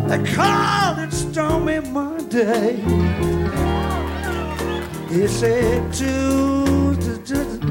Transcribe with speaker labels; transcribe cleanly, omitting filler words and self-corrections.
Speaker 1: They called it Stormy Monday. He said Tuesday,